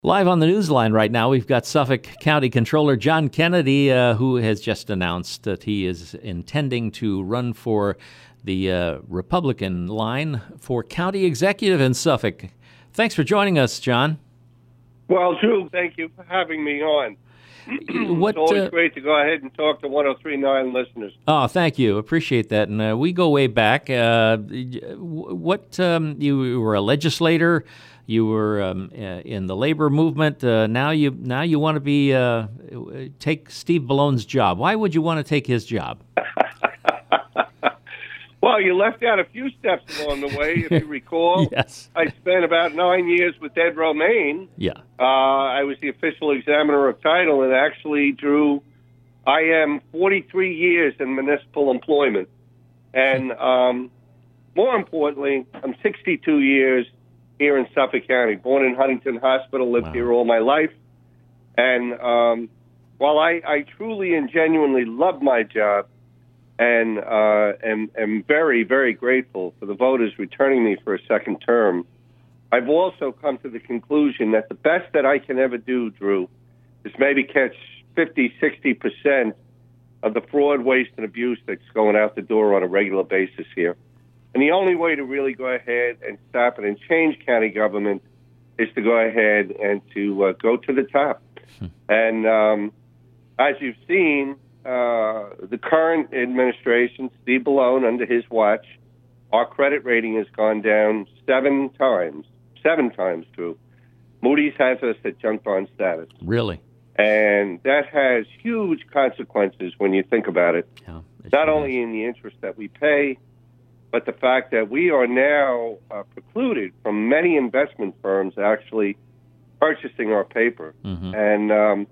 Live on the newsline right now, we've got Suffolk County Controller John Kennedy, who has just announced that he is intending to run for the Republican line for county executive in Suffolk. Thanks for joining us, John. Well, Drew, thank you for having me on. It's always great to go ahead and talk to 103.9 listeners. Oh, thank you. Appreciate that. And we go way back. You were a legislator. You were in the labor movement. Now you want to be take Steve Ballone's job. Why would you want to take his job? Well, you left out a few steps along the way, if you recall. Yes. I spent about 9 years with Ed Romaine. Yeah. I was the official examiner of title, and actually, Drew, I am 43 years in municipal employment. And more importantly, I'm 62 years here in Suffolk County. Born in Huntington Hospital, lived here all my life. And while I truly and genuinely love my job, and am very, very grateful for the voters returning me for a second term, I've also come to the conclusion that the best that I can ever do, Drew, is maybe catch 50, 60% of the fraud, waste, and abuse that's going out the door on a regular basis here. And the only way to really go ahead and stop it and change county government is to go ahead and to go to the top. And as you've seen, the current administration, Steve Ballone, under his watch, our credit rating has gone down seven times, Drew. Moody's has us at junk bond status. Really? And that has huge consequences when you think about it. Yeah, not only in the interest that we pay, but the fact that we are now precluded from many investment firms actually purchasing our paper. Mm-hmm. And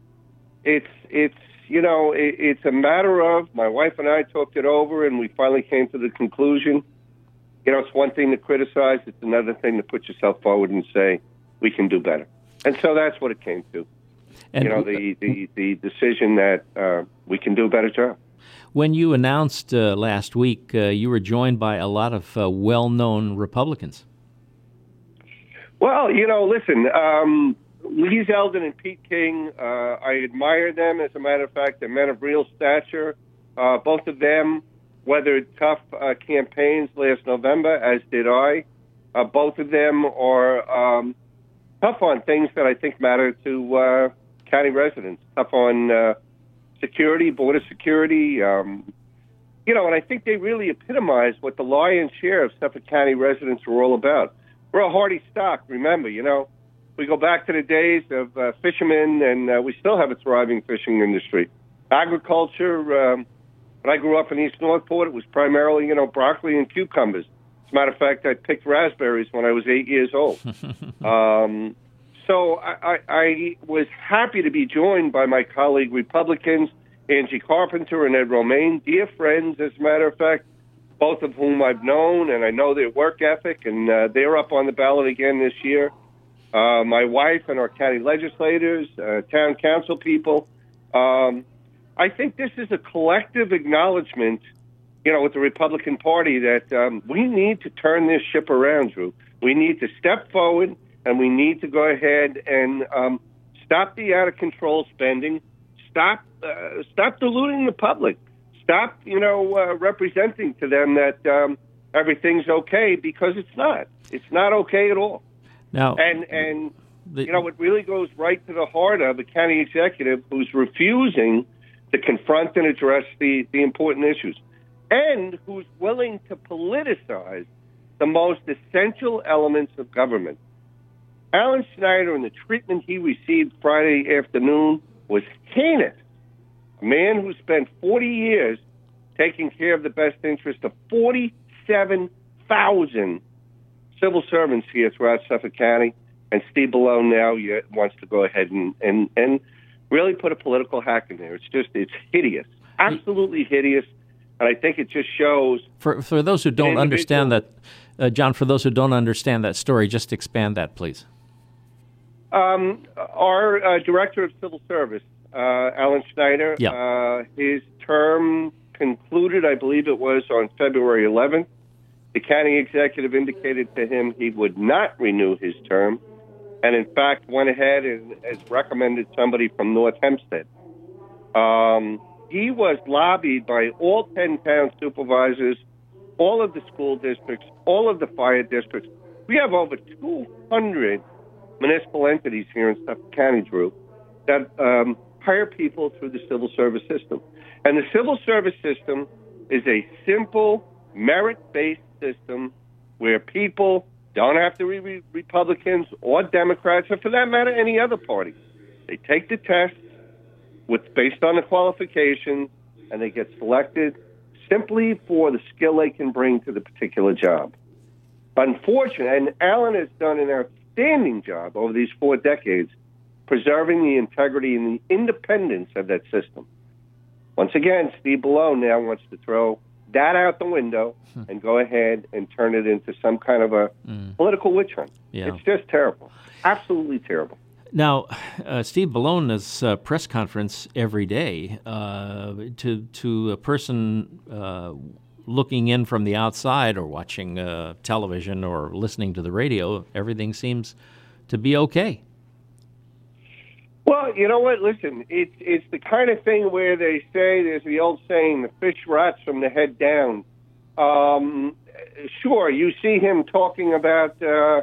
it's a matter of, my wife and I talked it over, and we finally came to the conclusion, it's one thing to criticize, it's another thing to put yourself forward and say, we can do better. And so that's what it came to. And the decision that we can do a better job. When you announced last week, you were joined by a lot of well-known Republicans. Well, listen, Lee Zeldin and Pete King, I admire them. As a matter of fact, they're men of real stature. Both of them weathered tough campaigns last November, as did I. Both of them are tough on things that I think matter to county residents, tough on security, border security. And I think they really epitomize what the lion's share of Suffolk County residents are all about. We're a hardy stock, remember, we go back to the days of fishermen, and we still have a thriving fishing industry. Agriculture, when I grew up in East Northport, it was primarily, broccoli and cucumbers. As a matter of fact, I picked raspberries when I was 8 years old. So I was happy to be joined by my colleague Republicans, Angie Carpenter and Ed Romaine, dear friends, as a matter of fact, both of whom I've known, and I know their work ethic, and they're up on the ballot again this year. My wife and our county legislators, town council people. I think this is a collective acknowledgement, with the Republican Party that we need to turn this ship around, Drew. We need to step forward, and we need to go ahead and stop the out-of-control spending, stop deluding the public, stop, representing to them that everything's okay, because it's not. It's not okay at all. Now, and it really goes right to the heart of a county executive who's refusing to confront and address the important issues, and who's willing to politicize the most essential elements of government. Alan Schneider and the treatment he received Friday afternoon was heinous. A man who spent 40 years taking care of the best interest of 47,000 civil servants here throughout Suffolk County, and Steve Ballone now wants to go ahead and really put a political hack in there. It's hideous, absolutely hideous, and I think it just shows. For those who don't understand that, John, for those who don't understand that story, just expand that, please. Our Director of Civil Service, Alan Schneider, his term concluded, I believe it was on February 11th. The county executive indicated to him he would not renew his term. and in fact went ahead and has recommended somebody from North Hempstead. He was lobbied by all 10 town supervisors, all of the school districts, all of the fire districts. We have over 200 municipal entities here in Suffolk County, Drew, that hire people through the civil service system. And the civil service system is a simple, merit-based system where people don't have to be Republicans or Democrats, or for that matter, any other party. They take the test based on the qualifications, and they get selected simply for the skill they can bring to the particular job. Unfortunately, and Alan has done an outstanding job over these 4 decades preserving the integrity and the independence of that system. Once again, Steve Bellone now wants to throw that out the window and go ahead and turn it into some kind of a political witch hunt. Yeah. It's just terrible. Absolutely terrible. Now, Steve Bellone has a press conference every day. To a person looking in from the outside or watching television or listening to the radio, everything seems to be okay. Well, you know what? Listen, it's the kind of thing where they say, there's the old saying, the fish rots from the head down. Sure, you see him talking about, the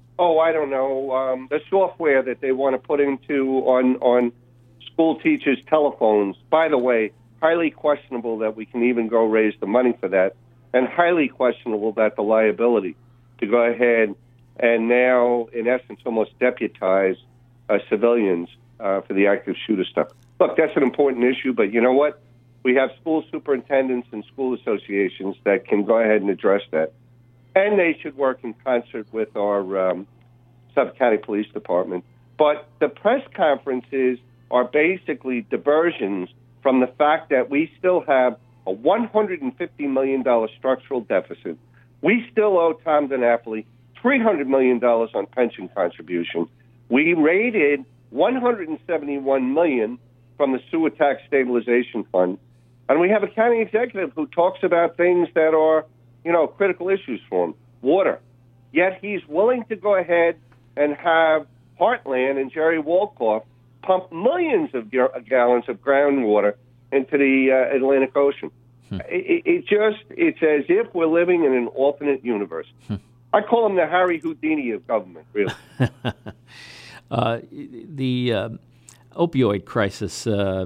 software that they want to put into on school teachers' telephones. By the way, highly questionable that we can even go raise the money for that, and highly questionable that the liability to go ahead and now, in essence, almost deputize civilians for the active shooter stuff. Look, that's an important issue, but you know what? We have school superintendents and school associations that can go ahead and address that. And they should work in concert with our Suffolk County Police Department. But the press conferences are basically diversions from the fact that we still have a $150 million structural deficit. We still owe Tom DiNapoli $300 million on pension contribution. We raided $171 million from the Sewer Tax Stabilization Fund. And we have a county executive who talks about things that are, critical issues for him. Water. Yet he's willing to go ahead and have Heartland and Jerry Wolkoff pump millions of gallons of groundwater into the Atlantic Ocean. It's as if we're living in an alternate universe. I call him the Harry Houdini of government, really. The opioid crisis,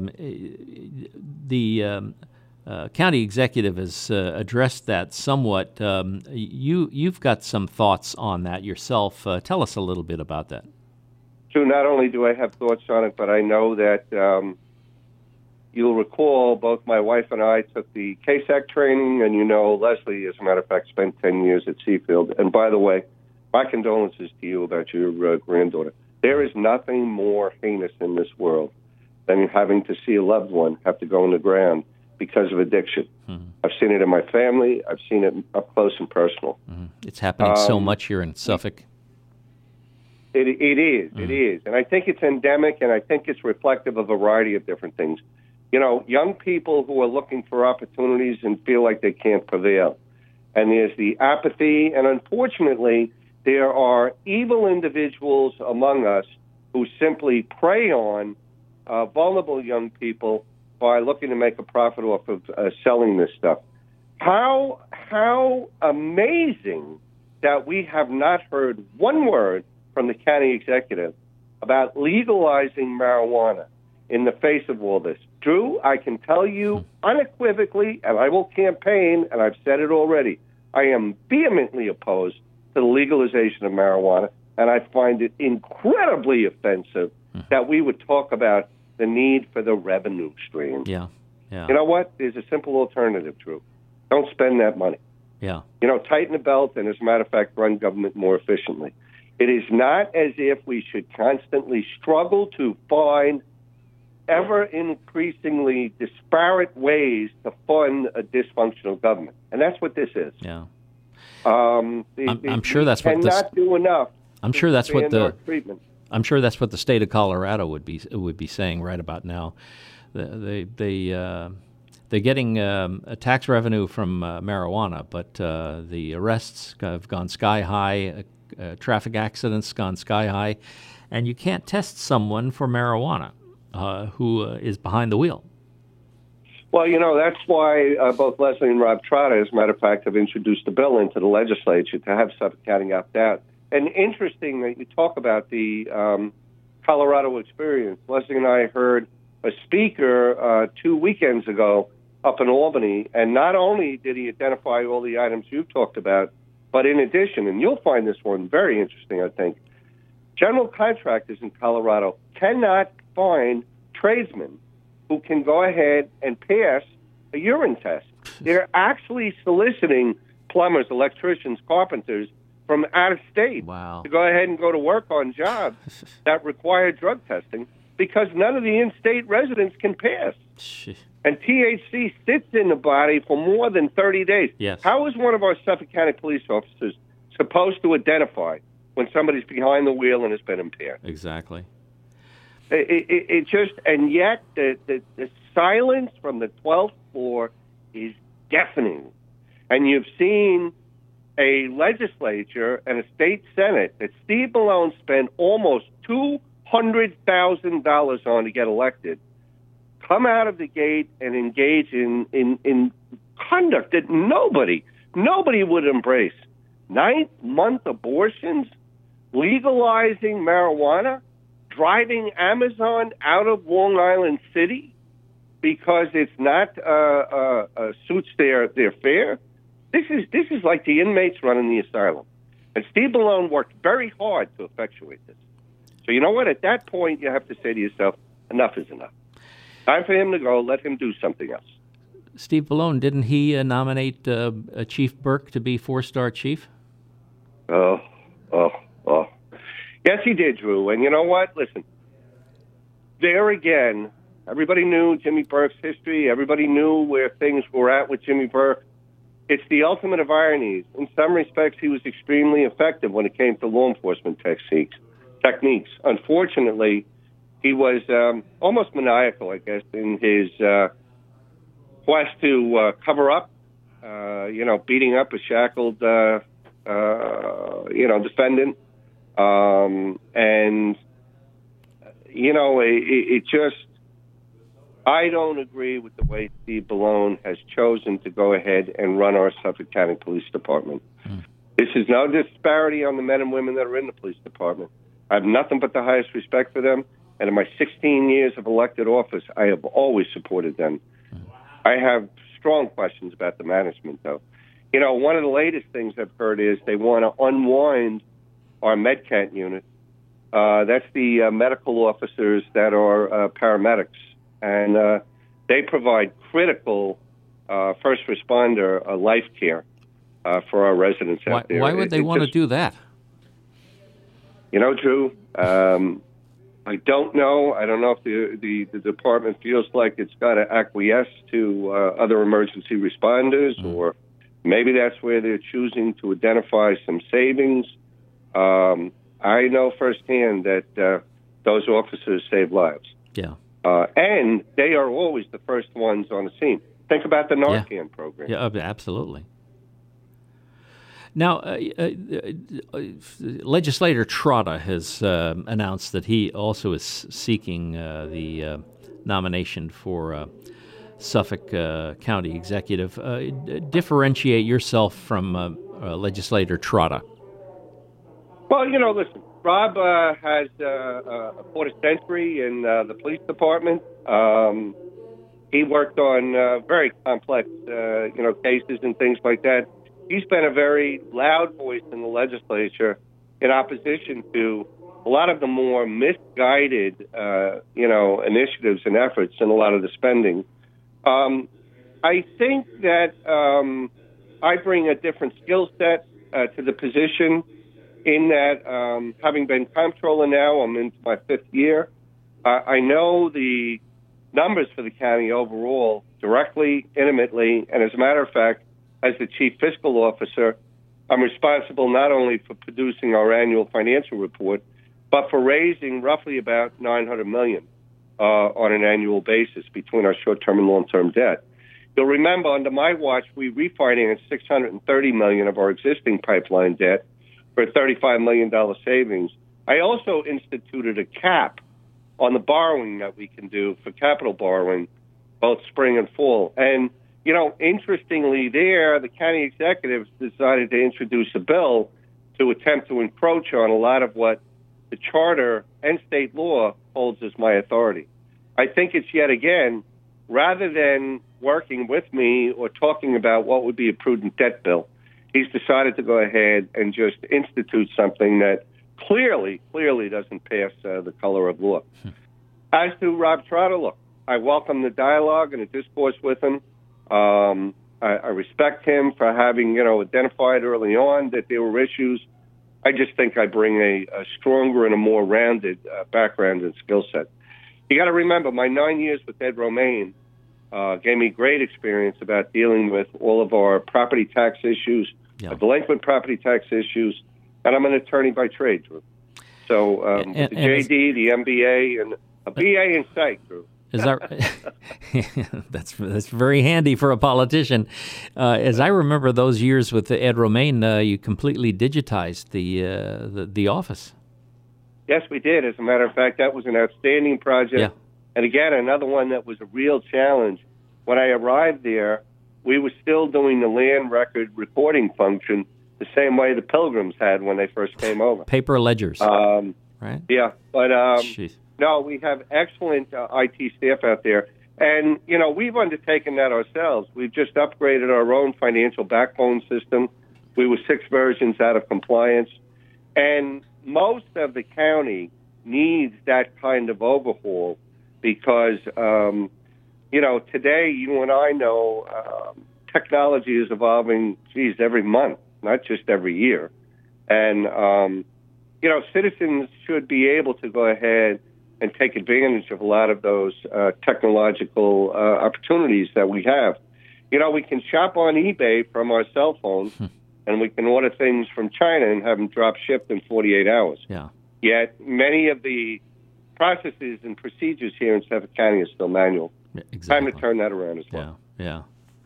the county executive has addressed that somewhat. You've got some thoughts on that yourself. Tell us a little bit about that. So not only do I have thoughts on it, but I know that you'll recall both my wife and I took the CASAC training, and Leslie, as a matter of fact, spent 10 years at Seafield. And by the way, my condolences to you about your granddaughter. There is nothing more heinous in this world than having to see a loved one have to go in the ground because of addiction. I've seen it in my family. I've seen it up close and personal. It's happening so much here in Suffolk. It is. And I think it's endemic, and I think it's reflective of a variety of different things. Young people who are looking for opportunities and feel like they can't prevail. And there's the apathy, and unfortunately, there are evil individuals among us who simply prey on vulnerable young people by looking to make a profit off of selling this stuff. How amazing that we have not heard one word from the county executive about legalizing marijuana in the face of all this. Drew, I can tell you unequivocally, and I will campaign, and I've said it already, I am vehemently opposed to the legalization of marijuana, and I find it incredibly offensive that we would talk about the need for the revenue stream. Yeah. You know what? There's a simple alternative, Drew. Don't spend that money. Yeah. Tighten the belt, and as a matter of fact, run government more efficiently. It is not as if we should constantly struggle to find ever increasingly disparate ways to fund a dysfunctional government. And that's what this is. Yeah. I'm sure that's what cannot do enough. I'm sure that's what the state of Colorado would be saying right about now. They're getting a tax revenue from marijuana, but the arrests have gone sky high. traffic accidents gone sky high, and you can't test someone for marijuana who is behind the wheel. Well, that's why both Leslie and Rob Trotta, as a matter of fact, have introduced a bill into the legislature to have Suffolk County opt out. And interesting that you talk about the Colorado experience. Leslie and I heard a speaker 2 weekends ago up in Albany, and not only did he identify all the items you've talked about, but in addition, and you'll find this one very interesting, I think, general contractors in Colorado cannot find tradesmen who can go ahead and pass a urine test. They're actually soliciting plumbers, electricians, carpenters from out of state to go ahead and go to work on jobs that require drug testing because none of the in-state residents can pass. And THC sits in the body for more than 30 days. Yes. How is one of our Suffolk County police officers supposed to identify when somebody's behind the wheel and has been impaired? Exactly. It just, and yet the silence from the 12th floor is deafening. And you've seen a legislature and a state senate that Steve Malone spent almost $200,000 on to get elected, come out of the gate and engage in conduct that nobody would embrace. 9th-month abortions, legalizing marijuana, driving Amazon out of Long Island City because it's not suits their fare. This is like the inmates running the asylum. And Steve Malone worked very hard to effectuate this. So you know what? At that point, you have to say to yourself, enough is enough. Time for him to go. Let him do something else. Steve Malone, didn't he nominate Chief Burke to be 4-star chief? Oh. Yes, he did, Drew. And you know what? Listen, there again, everybody knew Jimmy Burke's history. Everybody knew where things were at with Jimmy Burke. It's the ultimate of ironies. In some respects, he was extremely effective when it came to law enforcement techniques. Unfortunately, he was almost maniacal, I guess, in his quest to cover up, beating up a shackled, defendant. It just, I don't agree with the way Steve Malone has chosen to go ahead and run our Suffolk County Police Department. This is no disparity on the men and women that are in the police department. I have nothing but the highest respect for them. And in my 16 years of elected office, I have always supported them. I have strong questions about the management, though. One of the latest things I've heard is they want to unwind our MedCat unit. That's the medical officers that are paramedics. And they provide critical first responder life care for our residents out there. Why would they want to do that? Drew, I don't know. I don't know if the department feels like it's got to acquiesce to other emergency responders, or maybe that's where they're choosing to identify some savings. I know firsthand that those officers save lives. Yeah. And they are always the first ones on the scene. Think about the Narcan program. Yeah, absolutely. Now, Legislator Trotta has announced that he also is seeking the nomination for Suffolk County Executive. Differentiate yourself from Legislator Trotta. Well, listen, Rob has a quarter century in the police department. He worked on very complex, cases and things like that. He's been a very loud voice in the legislature in opposition to a lot of the more misguided, initiatives and efforts and a lot of the spending. I think that I bring a different skill set to the position in that having been comptroller now, I'm into my 5th year. I know the numbers for the county overall directly, intimately, and as a matter of fact, as the chief fiscal officer, I'm responsible not only for producing our annual financial report, but for raising roughly about $900 million on an annual basis between our short-term and long-term debt. You'll remember under my watch, we refinanced $630 million of our existing pipeline debt, for a $35 million savings. I also instituted a cap on the borrowing that we can do for capital borrowing, both spring and fall. And, interestingly there, the county executives decided to introduce a bill to attempt to encroach on a lot of what the charter and state law holds as my authority. I think it's yet again, rather than working with me or talking about what would be a prudent debt bill, he's decided to go ahead and just institute something that clearly doesn't pass the color of law. As to Rob Trotter, look, I welcome the dialogue and the discourse with him. I respect him for having, identified early on that there were issues. I just think I bring a stronger and a more rounded background and skill set. You got to remember, my 9 years with Ed Romaine gave me great experience about dealing with all of our property tax issues, delinquent property tax issues, and I'm an attorney by trade, Drew. So with the JD, the MBA, and a BA in psych, Drew. Is that that's very handy for a politician. As I remember those years with Ed Romaine, you completely digitized the office. Yes, we did. As a matter of fact, that was an outstanding project. Yeah. And again, another one that was a real challenge. When I arrived there, we were still doing the land record recording function the same way the Pilgrims had when they first came over. Paper ledgers, right? Yeah, but no, we have excellent IT staff out there. And, we've undertaken that ourselves. We've just upgraded our own financial backbone system. We were 6 versions out of compliance. And most of the county needs that kind of overhaul because, today you and I know technology is evolving, every month, not just every year. And, citizens should be able to go ahead and take advantage of a lot of those technological opportunities that we have. We can shop on eBay from our cell phones, and we can order things from China and have them drop shipped in 48 hours. Yeah. Yet many of the processes and procedures here in Suffolk County are still manual. Exactly. Time to turn that around as well. Yeah.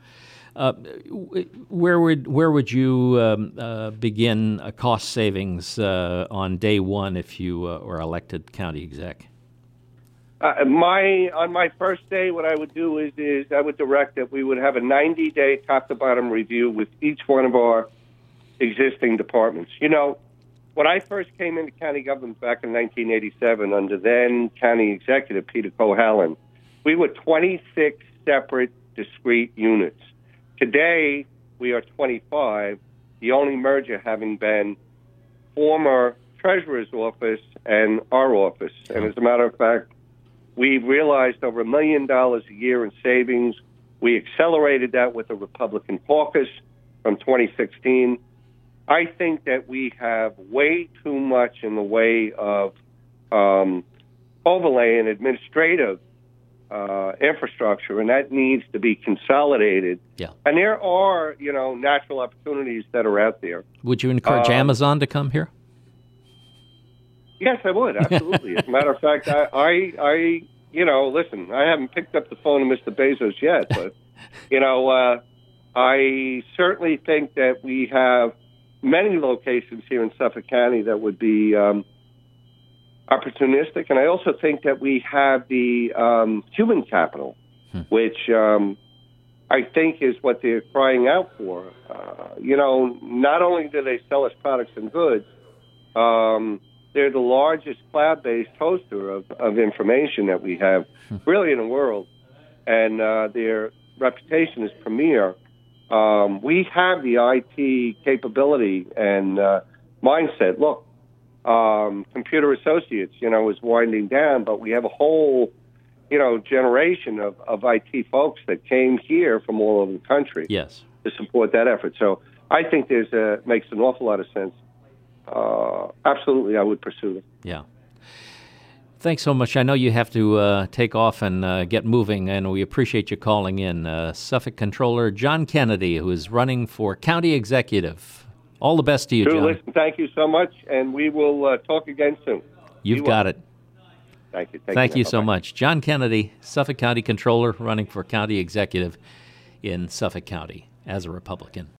Where would you begin cost savings on day one if you were elected county exec? On my first day, what I would do is I would direct that we would have a 90-day top-to-bottom review with each one of our existing departments. When I first came into county government back in 1987 under then county executive Peter Cohallen, we were 26 separate discrete units. Today, we are 25, the only merger having been former treasurer's office and our office. And as a matter of fact, we've realized over $1 million a year in savings. We accelerated that with the Republican caucus from 2016. I think that we have way too much in the way of overlay and administrative infrastructure, and that needs to be consolidated. Yeah. And there are, natural opportunities that are out there. Would you encourage Amazon to come here? Yes, I would, absolutely. As a matter of fact, I listen, I haven't picked up the phone to Mr. Bezos yet, but, I certainly think that we have many locations here in Suffolk County that would be opportunistic, and I also think that we have the human capital, which I think is what they're crying out for. Not only do they sell us products and goods, they're the largest cloud-based hoster of information that we have, really in the world, and their reputation is premier. We have the IT capability and mindset. Look, Computer Associates, is winding down, but we have a whole, generation of IT folks that came here from all over the country. Yes. To support that effort. So I think makes an awful lot of sense. Absolutely, I would pursue it. Yeah. Thanks so much. I know you have to take off and get moving, and we appreciate you calling in. Suffolk Controller John Kennedy, who is running for County Executive. All the best to you, John. Listen, thank you so much, and we will talk again soon. You've got it. Thank you. Thank you so much. John Kennedy, Suffolk County Controller, running for County Executive in Suffolk County as a Republican.